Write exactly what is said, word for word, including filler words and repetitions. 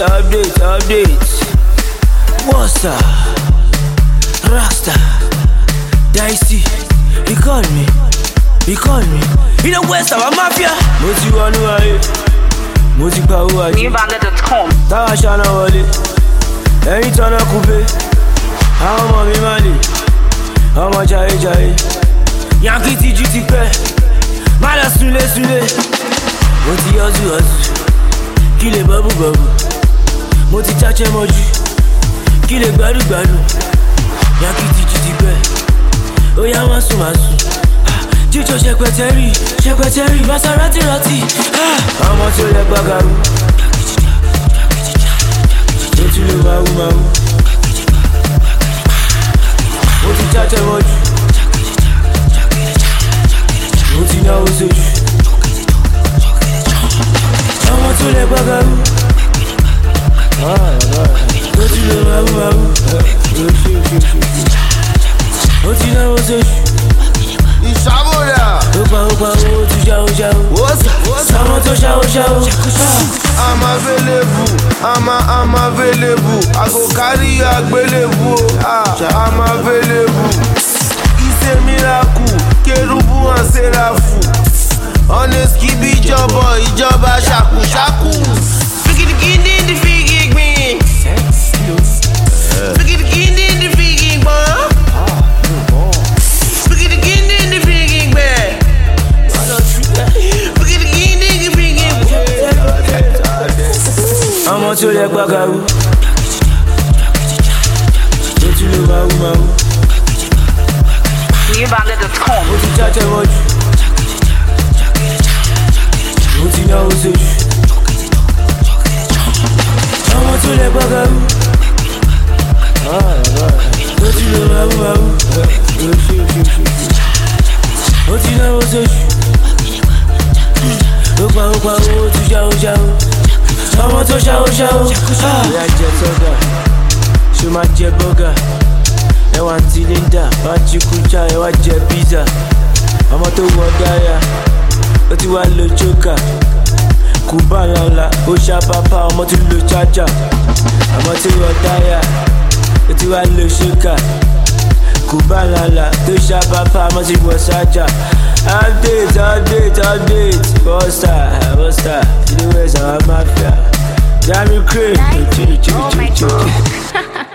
update, update. What's up? Rasta, Dicey, he call me, he call me. In the West of a mafia. Moti wanu aye, Moti pa uwa. New Bandit dot com. Tawa shana wale, any tana coupe. How mami mali, how much I jai. Yankee T G T P, mala sule sule. Moti yazu yazu, kile babu babu. Moti chache moju, kile gbadu gbadu. Yankee T G T P, oya masu masu. Jijo secretary, secretary, Maserati rati. Ọmọ tí ó lẹ gbàgàrú. Ó ti lè máa wú máa wú. Ó ti jájẹ mọ́jú. Ó ti náwó sójú. Ọmọ tí ó lẹ gbàgàrú. Ó ti lè máa wú máa wú. Ó ti náwó sójú. Isabola. Opa opa o tu jao jao. What's what's Someone to jao jao. I'm available. I'm a, I'm available. I go carry agbelebu. Ah, I'm available. It's a miracle. Kerubu and Serafu. Honest kibi jobo, ijoba shaku shaku. Fiki the kindi the fiki me. Fiki the kindi the fiki me. Ọmọ tí ó lẹ gbàgàrú. Ó ti lè máa wú máa wú. New Bandit dot com. Ó ti jájẹ mọ́jú. Ó ti náwó sójú. Ọmọ tí ó lẹ gbàgàrú. Ó ti lè máa wú máa wú. Ó ti náwó sójú. Ó pa ó pa ó tu jáwó jáwó. Ọmọ tó ṣáwó ṣáwó. Ìyá jẹ tọ́gà, ṣó máa jẹ bọ́gà. Ẹwà ti Linda, máa jí kújà, ẹwà jẹ pizza. Ọmọ tó wọ dáyà, ó ti wá lo jókà. Kùbá ńláńlá, ó ṣá pápá, ọmọ tó lo chájà. Ọmọ tó wọ dáyà, ó ti wá lo ṣókà. Kùbá ńláńlá, tó ṣá pápá, ọmọ tó wọ sájà. Update, update, update. What's that? What's that? You know where's our mafia? Jamie Craig. Oh my God.